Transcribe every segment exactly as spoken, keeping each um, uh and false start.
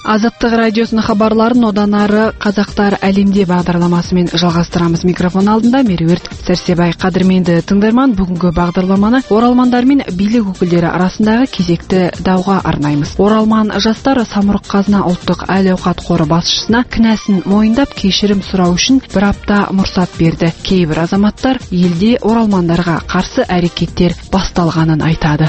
Азаттық радиосының хабарларын одан ары қазақтар әлемде бағдарламасымен жалғастырамыз. Микрофон алдында Меруерт Сәрсебай. Қадірменді тыңдарман, бүгінгі бағдарламаны оралмандар мен билік өкілдері арасындағы кезекті дауға арнаймыз. Оралман жастар Самұрық Қазына ұлттық әл-ауқат қоры басшысына кінәсін мойындап кешірім сұрау үшін бір апта мұрсат берді. Кейбір азаматтар елде оралмандарға қарсы әрекеттер басталғанын айтады.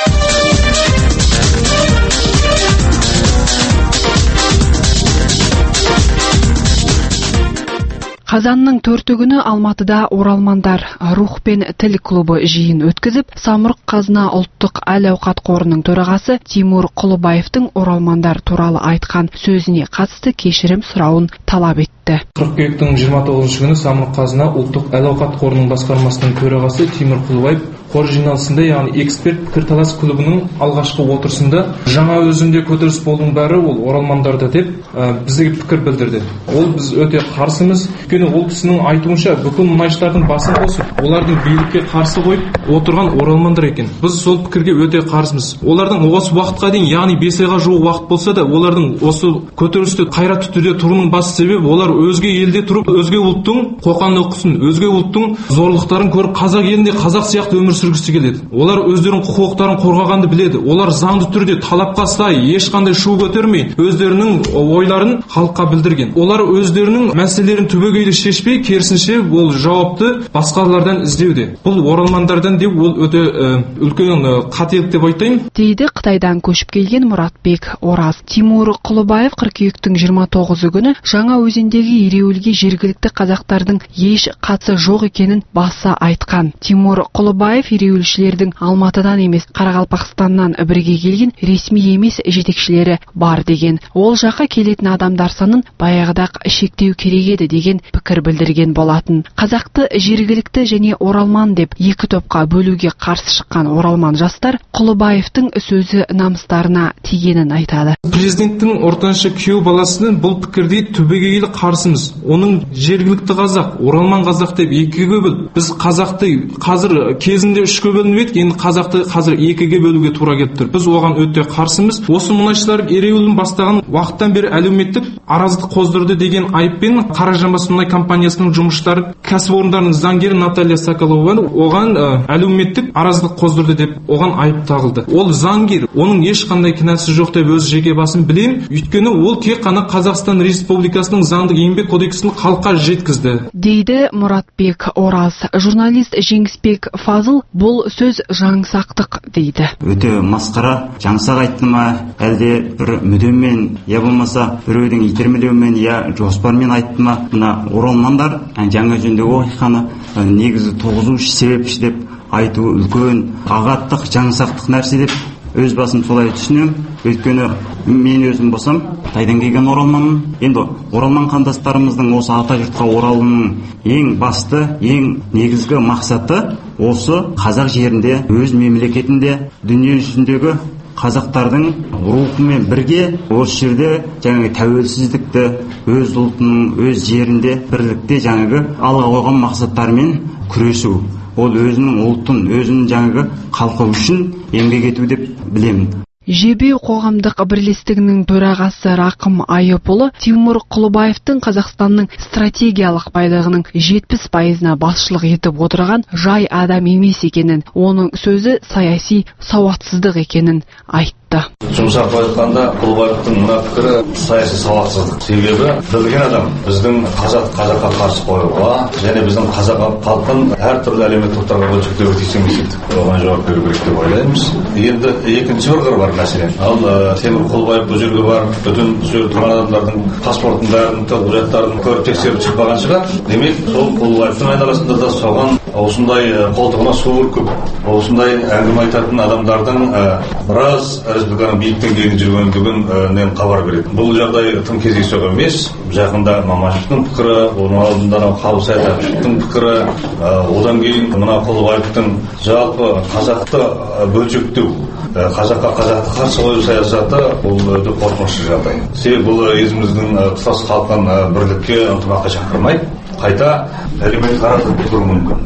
Қазанның төрті күні Алматыда оралмандар рух пен тіл клубы жиын өткізіп, Самұрық Қазына ұлттық әл-ауқат қорының төрағасы Тимур Құлыбаевтың оралмандар туралы айтқан сөзіне қатысты кешірім сұрауын талап етті. қыркүйектің жиырма тоғызыншы күні Самұрық Қазына ұлттық әл-ауқат қорының басқармасының төрағасы Тимур Құлыбаев қор жиналысында, яғни эксперт пікірталас клубының алғашқы отырысында жаңа өзінде көтеріліс болдың бәрі ол оралмандарды деп ә, бізге пікір білдірді. Ол біз өте қарсымыз. Өйткені ол кісінің айтуынша бүкіл мұнайшылардың басын қосып, олардың билікке қарсы қойып отырған оралмандар екен. Біз сол пікірге өте қарсымыз. Олардың осы уақытқа дейін, яғни бес айға жуық уақыт болса да, олардың осы көтерілісте қайрат тұтуде тұруының басты себебі олар өзге елде тұрып, өзге ұлттың қоқан-лоққысын, өзге ұлттың зорлықтарын көріп, қазақ елінде қазақ сияқты өмір сүргісі келеді. Олар өздерінің құқықтарын қорғағанды біледі. Олар заңды түрде талапқа сай, ешқандай шу көтермей, өздерінің ойларын халыққа білдірген. Олар өздерінің мәселелерін түбегейлі шешпей, керісінше ол жауапты басқалардан іздеуде. Бұл оралмандардан деп ол өте үлкен қателік деп айтайын. Дейді Қытайдан көшіп келген Мұратбек Ораз. Тимур Құлыбаев қыркүйектің жиырма тоғызы күні жаңа өзендегі ереуілге жергілікті қазақтардың еш қатысы жоқ екенін баса айтқан. Тимур Құлыбаев ереуілшілердің Алматыдан емес, Қарақалпақстаннан бірге келген ресми емес жетекшілері бар деген. Ол жаққа келетін адамдар санын баяғыдақ шектеу керек еді деген пікір білдірген болатын. Қазақты жергілікті және оралман деп екі топқа бөлуге қарсы шыққан оралман жастар Құлыбаевтың сөзі намыстарына тигенін айтады. Президенттің ортаншы күйеу баласының бұл пікірде түбегейлі қарсымыз. Оның жергілікті қазақ, оралман қазақ деп екіге бөл. Біз қазақты қазір кезінде үшке бөлініп едік, енді қазақты қазір екіге бөлуге тура келіп тұр. Біз оған өте қарсымыз. Осы мұнайшылар ереуілін бастаған уақыттан бері әлеуметтік араздық қоздырды деген айыппен Қаражанбас мұнай компаниясының жұмысшылары кәсіпорындарының заңгері Наталья Соколова оған ә, әлеуметтік араздық қоздырды деп оған айып тағылды. Ол заңгер, оның ешқандай кінәсі жоқ деп өз жеке басын білем, өйткені ол тек қана Қазақстан Республикасының заңдық еңбек кодексін халыққа жеткізді. Дейді Мұратбек Ораз. Журналист Жеңісбек Фазыл бұл сөз жаңсақтық дейді. Өте масқара, жаңсақ айтты ма, әлде бір мүдемен, я болмаса біреудің итермелеумен, я жоспармен айтты ма? Мына оралмандар жаңа жөндегі оқиғаны негізі тоғызушы себепші деп айту үлкен ағаттық, жаңсақтық нәрсе деп өз басым солай түсінем. Өйткені мен өзім болсам Қытайдан келген оралманмын. Енді оралман қандастарымыздың осы ата жұртқа оралуының ең басты, ең негізгі мақсаты осы қазақ жерінде, өз мемлекетінде, дүние жүзіндегі қазақтардың рухымен бірге осы жерде жаңағы тәуелсіздікті өз ұлтының, өз жерінде бірлікте жаңағы алға қойған мақсаттарымен күресу. Ол өзінің ұлтын, өзінің жаңағы халқы үшін еңбек ету деп білемін. Жебеу қоғамдық бірлестігінің төрағасы Рақым Айыпұлы Тимур Құлыбаевтың Қазақстанның стратегиялық байлығының жетпіс пайызына басшылық етіп отырған жай адам емес екенін, оның сөзі саяси сауатсыздық екенін айтты. Жұмсақ айтқанда Құлыбаевтың мына пікірі саяси сауатсыздық. Себебі білген адам біздің қазақ қазаққа қарсы қоюға және біздің қазақ халқын әртүрлі әлеуметтік топтарға бөлшектеуге тиіс оған жауап беру керек деп ойлаймыз. Енді екінші бір қыры бар мәселен. Ал Тимур Құлыбаев бұл жерге барып, бүтін сол тұрған адамдардың паспортын бәрін, құжаттарын көріп тексеріп шықпаған шығар. Демек, сол Құлыбаевтың айналасында да соған осындай қолтығына су бүркіп, осындай әңгіме айтатын адамдардың біраз республиканың биік деңгейде жүргендігінен хабар береді. Бұл жағдай тым кездейсоқ емес. Жақында Мамашевтың пікірі, оның алдында Қабыл Сәтбаевтың пікірі, одан кейін мына Құлыбаевтың жалпы қазақты бөлшектеу, қазаққа қазақты қарсы қою саясаты бұл өте қорқынышты жағдай. Себебі бұл еліміздің тұтас халқын бірлікке, ынтымаққа шақырмайды, қайта әлеуметтік араздық тудыруы мүмкін.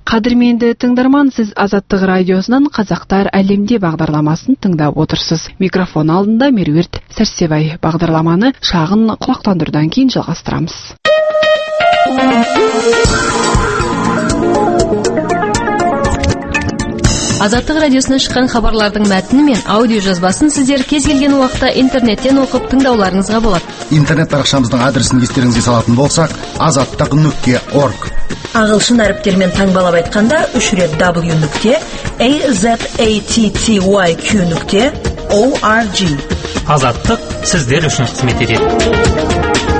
Қадірменді тыңдарман, сіз Азаттық радиосынан Қазақтар әлемде бағдарламасын тыңдап отырсыз. Микрофон алдында Меруерт Сәрсебай. Бағдарламаны шағын құлақтандырдан кейін жалғастырамыз. Азаттық радиосынан шыққан хабарлардың мәтіні мен аудио жазбасын сіздер кез келген уақытта интернеттен оқып тыңдауларыңызға болады. Интернет парақшамыздың адресін естеріңізге салатын болсақ, азаттық нүкте орг. Ағылшын әріптермен таңбалап айтқанда үш рет w нүкте azatty нүкте org. Азаттық сіздер үшін қызмет етеді.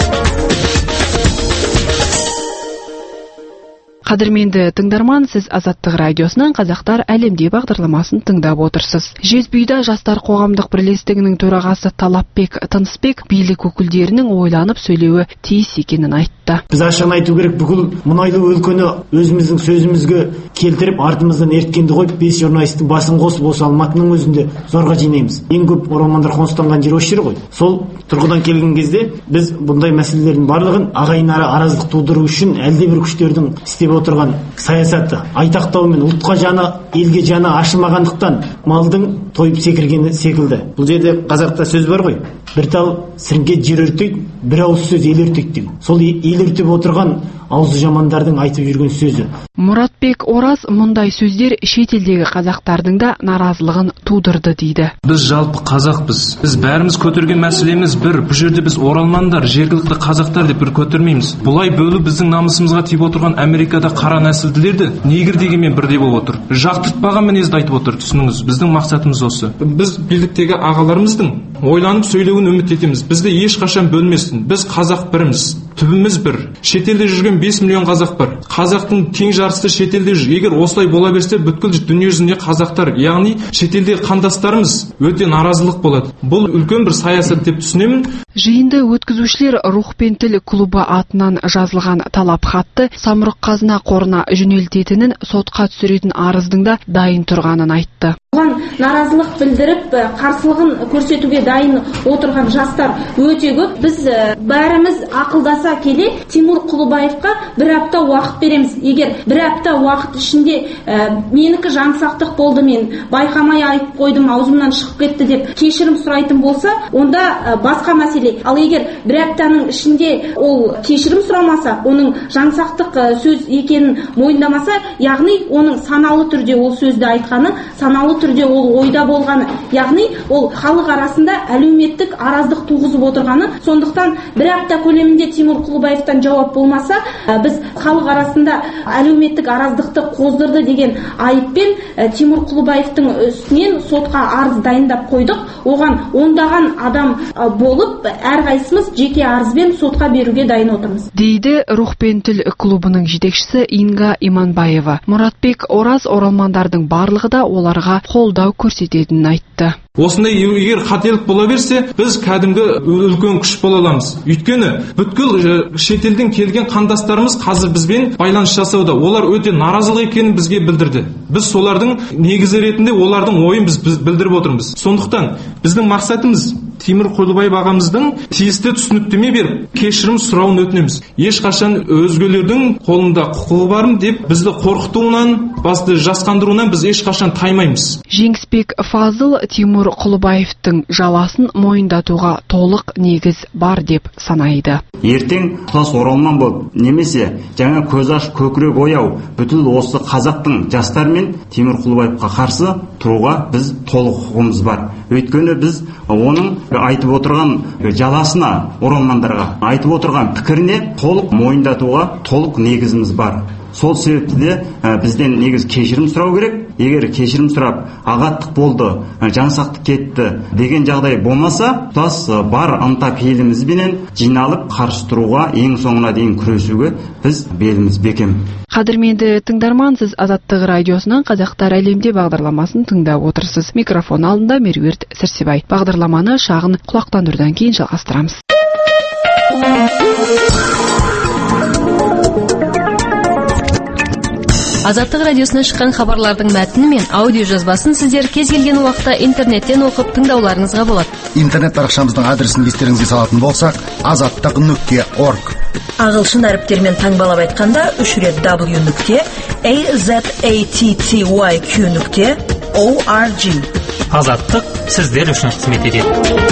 Қадірменді тыңдарман, сіз Азаттық радиосынан Қазақтар әлемде бағдарламасын тыңдап отырсыз. Жезбүйда жастар қоғамдық бірлестігінің төрағасы Талапбек Тынысбек билік өкілдерінің ойланып сөйлеуі тиіс екенін айтты. Біз ашығын айту керек, бүкіл мұнайлы өлкені өзіміздің сөзімізге келтіріп, артымыздан ерткенді қойып, бес журналистің басын қосып, осы Алматының өзінде зорға жинаймыз. Ең көп оралмандар қоныстанған жер осы жер ғой. Сол тұрғыдан келген кезде біз бұндай мәселелердің барлығын ағайын ара араздық тудыру үшін әлдебір күштердің істеп отырған саясаты, айтақтауымен ұлтқа жаны, елге жаны ашылмағандықтан малдың тойып секіргені секілді. Бұл жерде қазақта сөз бар ғой, бір тал сіріңке жер өртейді, бір ауыз сөз ел өртейді деген. Сол ел өртеп отырған аузы жамандардың айтып жүрген сөзі. Мұратбек Ораз мұндай сөздер шетелдегі қазақтардың да наразылығын тудырды дейді. Біз жалпы қазақпыз. Біз бәріміз көтерген мәселеміз бір. Бұл жерде біз оралмандар, жергілікті қазақтар деп бір көтермейміз. Бұлай бөлу біздің намысымызға тиіп отырған Америкада қара нәсілділерді негр дегенмен бірдей болып отыр. Жақтыртпаған мінезді айтып отыр, түсініңіз. Біздің мақсатымыз осы. Біз биліктегі ағаларымыздың ойланып сөйлеуін үміт етеміз. Бізді ешқашан бөлмесін. Біз қазақ біріміз. Түбіміз бір. Шетелде жүрген бес миллион қазақ бар. Қазақтың тең жарысы шетелде жүр. Егер осылай бола берсе, бүткіл дүние жүзінде қазақтар, яғни шетелдегі қандастарымыз өте наразылық болады. Бұл үлкен бір саясат деп түсінемін. Жиынды өткізушілер Рух пен тіл клубы атынан жазылған талап хатты Самұрық қазына қорына жөнелтетінін, сотқа түсіретін арыздың да дайын тұрғанын айтты. Оған наразылық білдіріп, қарсылығын көрсетуге дайын отырған жастар өте көп. Біз бәріміз ақылдаса келе Тимур Құлыбаевқа бір апта уақыт береміз. Егер бір апта уақыт ішінде ә, менікі жаңсақтық болды, мен байқамай айтып қойдым, аузымнан шығып кетті деп кешірім сұрайтын болса, онда ә, басқа мәселе. Ал егер бір аптаның ішінде ол кешірім сұрамаса, оның жаңсақтық ә, сөз екенін мойындамаса, яғни оның саналы түрде ол сөзді айтқаны, саналы түрде ол ойда болғаны, яғни ол халық арасында әлеуметтік араздық туғызып отырғаны. Сондықтан бір апта көлемінде Тимур Құлыбаевтан жауап болмаса, біз халық арасында әлеуметтік араздықты қоздырды деген айыппен Тимур Құлыбаевтың үстінен сотқа арыз дайындап қойдық. Оған ондаған адам болып, әрқайсымыз жеке арызбен сотқа беруге дайын отырмыз. Дейді Рух пен тіл клубының жетекшісі Инга Иманбаева. Мұратбек Ораз оралмандардың барлығы да оларға қолдау көрсететінін айтты. Осындай егер қателік бола берсе, біз кәдімгі үлкен күш бола аламыз. Өйткені бүткіл шетелден келген қандастарымыз қазір бізбен байланыс жасауда. Олар өте наразылық екенін бізге білдірді. Біз солардың негізі ретінде олардың ойын біз білдіріп отырмыз. Сондықтан біздің мақсатымыз Тимур Құлыбаев ағамыздың тиісті түсініктеме беріп, кешірім сұрауын өтінеміз. Ешқашан өзгелердің қолында құқығы барым деп бізді қорқытуынан, басты жасқандыруынан біз ешқашан таймаймыз. Жеңісбек Фазыл Тимур Құлыбаевтың жаласын мойындатуға толық негіз бар деп санайды. Ертең тұтас оралман болып, немесе жаңа көз аш көкірек ояу бүткіл осы қазақтың жастармен Тимур Құлыбаевқа қарсы тұруға біз толық құқығымыз бар. Өйткені біз оның айтып отырған жаласына, оралмандарға айтып отырған пікіріне толық мойындатуға толық негізіміз бар. Сол себепті де ә, бізден негіз кешірім сұрау керек. Егер кешірім сұрап, ағаттық болды, жаңсақтық кетті деген жағдай болмаса, тұтас бар ынта пейілімізбенен жиналып қарсы тұруға, ең соңына дейін күресуге біз беліміз бекем. Қадірменді тыңдарман, сіз Азаттық радиосынан Қазақтар әлемде бағдарламасын тыңдап отырсыз. Микрофон алдында Меруерт Сәрсебай. Бағдарламаны шағын құлақтандырдан кейін жалғастырамыз. Азаттық радиосынан шыққан хабарлардың мәтіні мен аудио жазбасын сіздер кез келген уақытта интернеттен оқып тыңдауларыңызға болады. Интернет парақшамыздың адресін естеріңізге салатын болсақ, азаттық нүкте орг. Ағылшын әріптермен таңбалап айтқанда үш рет w нүкте azatty нүкте org. Азаттық сіздер үшін қызмет етеді.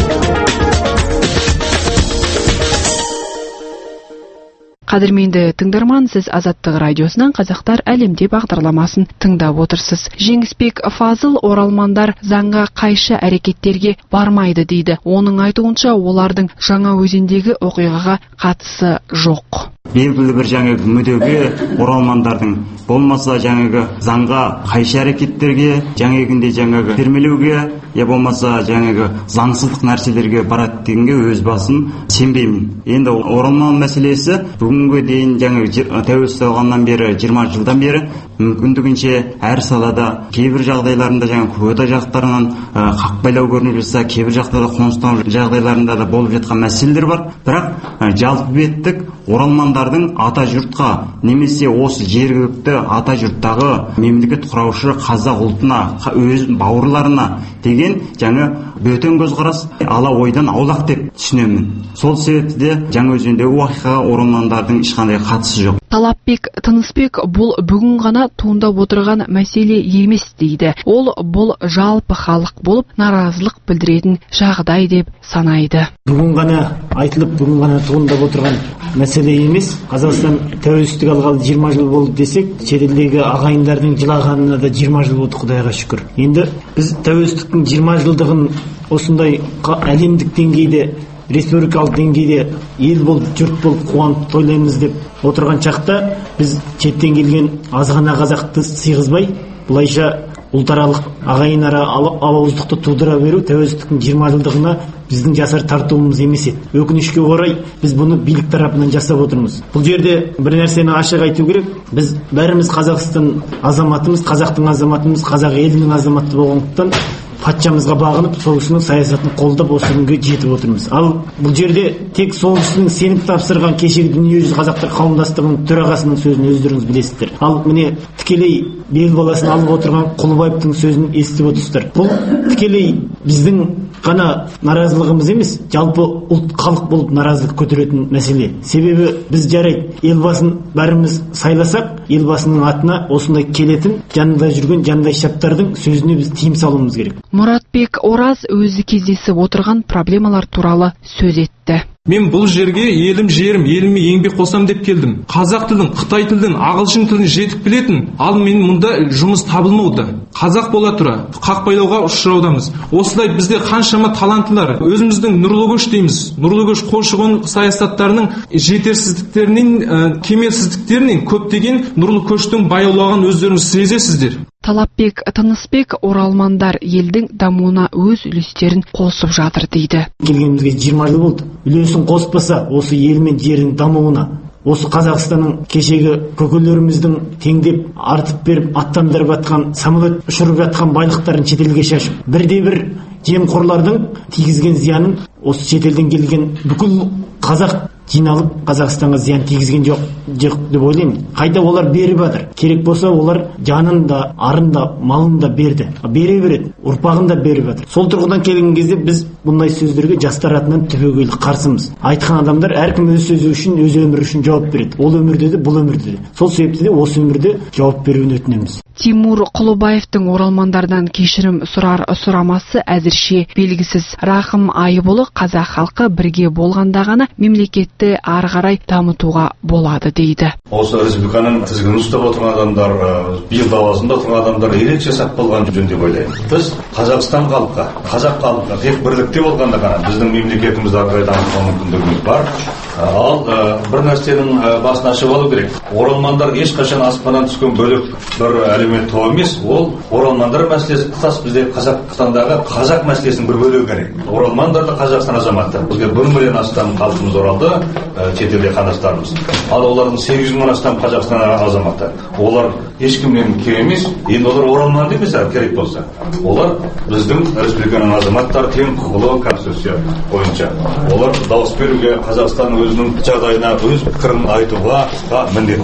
Қадірменді тыңдарман, сіз Азаттық радиосынан Қазақтар әлемде бағдарламасын тыңдап отырсыз. Жеңісбек Фазыл оралмандар заңға қайшы әрекеттерге бармайды дейді. Оның айтуынша олардың Жаңаөзендегі оқиғаға қатысы жоқ. Белгілі бір жаңағы мүдеге оралмандардың болмаса жаңағы заңға қайшы әрекеттерге, жаңағындай жаңағы термелеуге, я болмаса жаңағы заңсыздық нәрселерге барады дегенге өз басым сенбеймін. Енді оралман мәселесі бүгінгі дейін жаңағы тәуелсіз алғаннан бері жиырма жылдан бері мүмкіндігінше әр салада кейбір жағдайларында жаңағы квота жақтарынан қақпайлау көрініп жатса, кейбір жақтарда қоныстау жағдайларында да болып жатқан мәселелер бар. Бірақ жалпы беттік оралмандардың ата жұртқа немесе осы жергілікті ата жұрттағы мемлекет құраушы қазақ ұлтына, өз бауырларына деген жаңа бөтен көзқарас ала ойдан аулақ деп түсінемін. Сол себепті Жаңаөзендегі уақиғаға оралмандардың ешқандай қатысы жоқ. Талапбек Тынысбек бұл бүгін ғана туындап отырған мәселе емес дейді. Ол бұл жалпы халық болып наразылық білдіретін жағдай деп санайды. Бүгін ғана айтылып, бүгін ғана туындап отырған мәселе емес. Қазақстан тәуелсіздік алғалы жиырма жыл болды десек, шетелдегі ағайындардың жылағанына да жиырма жыл болды, Құдайға шүкір. Енді біз тәуелсіздіктің жиырма жылдығын осындай әлемдік деңгейде, республикалық деңгейде ел болып, жұрт болып қуанып тойлаймыз деп отырған шақта біз шеттен келген азғана қазақты сыйғызбай, бұлайша ұлтаралық ағайынара алауыздықты тудыра беру тәуелсіздіктің жиырма жылдығына біздің жасар тартуымыз емес еді. Өкінішке орай біз бұны билік тарапынан жасап отырмыз. Бұл жерде бір нәрсені ашық айту керек. Біз бәріміз Қазақстан азаматымыз, қазақтың азаматымыз, қазақ елінің азаматы болғандықтан патшамызға бағынып, сол кісінің саясатын қолдап осы күнге жетіп отырмыз. Ал бұл жерде тек сол кісінің сеніп тапсырған кешегі дүниежүзі қазақтар қауымдастығының төрағасының сөзін өздеріңіз білесіздер. Ал міне тікелей бел баласын алып отырған Құлыбаевтың сөзін естіп отырсыздар. Бұл тікелей біздің ғана наразылығымыз емес, жалпы ұлт халық болып наразылық көтеретін мәселе. Себебі біз жарайды, елбасын бәріміз сайласақ, елбасының атына осындай келетін, жанында жүрген жандай шаптардың сөзіне біз тиым салуымыз керек. Мұратбек Ораз өзі кездесіп отырған проблемалар туралы сөз етті. Мен бұл жерге елім жерім, еліме еңбек қосам деп келдім. Қазақ тілін, Қытай тілін, ағылшын тілін жетік білетін, ал мен мұнда жұмыс табылмауда. Қазақ бола тұра қақпайлауға ұшыраудамыз. Осылай бізде қаншама таланттылар, өзіміздің нұрлы көш дейміз. Нұрлы көш көші-қон саясаттарының жетерсіздіктерінен, кемелсіздіктерінен көптеген нұрлы көштің баяулаған өздеріңіз сезесіздер. Талапбек Тынысбек оралмандар елдің дамуына өз үлестерін қосып жатыр дейді. Келгенімізге жиырма жыл болды. Үлесін қоспаса осы ел мен жердің дамуына, осы Қазақстанның кешегі көкелеріміздің теңдеп артып беріп аттандырып жатқан, самолет ұшырып жатқан байлықтарын шетелге шашып, бірде бір жемқорлардың тигізген зиянын осы шетелден келген бүкіл қазақ жиналып Қазақстанға зиян тигізген жоқ, жоқ деп ойлаймын. Қайда олар беріп жатыр. Керек болса олар жанын да, арын да, малын да берді. Бере береді, ұрпағын да беріп жатыр. Сол тұрғыдан келген кезде біз бұндай сөздерге жастар атынан түбегейлі қарсымыз. Айтқан адамдар әркім өз сөзі үшін, өз өмірі үшін жауап береді. Ол өмірде де, бұл өмірде де. Сол себепті де осы өмірде жауап беруін өтінеміз. Тимур Құлыбаевтың оралмандардан кешірім сұрар сұрамасы әзірше белгісіз. Рахым Айболы қазақ халқы бірге болғанда ғана мемлекетті ары қарай дамытуға болады дейді. Осы республиканың тізгінін ұстап отырған адамдар, биыл лауазымда тұрған адамдар ерекше сақ болған жөн деп ойлаймын. Біз Қазақстан халқы, қазақ халқы тек бірлікте болғанда ғана біздің мемлекетімізді ары қарай дамытуға мүмкіндігіміз бар. Ал бір нәрсенің басын ашып алу керек. Оралмандар ешқашан аспаннан түскен бөлек бір әлеумет тобы емес, ол оралмандар мәселесі тұтас бізде Қазақстандағы қазақ мәселесінің бір бөлігі керек. Оралмандар да Қазақстан азаматы. Бізге бір миллион астам халқымыз оралды, шетелде қандастарымыз. Ал олардың сегіз жүз мың астам Қазақстан азаматы. Олар ешкімнен кем емес, енді олар оралман емес, керек болса. Олар біздің республиканың азаматтары, тең құқылы конституция бойынша. Олар дауыс беруге, Қазақстан өзінің жағдайына өз пікірін айтуға міндетті.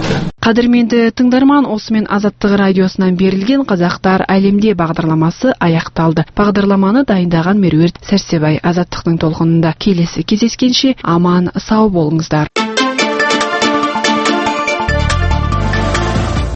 Қадірменді тыңдарман, осымен Азаттық радиосынан берілген Қазақтар әлемде бағдарламасы аяқталды. Бағдарламаны дайындаған Меруерт Сәрсебай. Азаттықтың толқынында келесі кездескенше аман сау болыңыздар.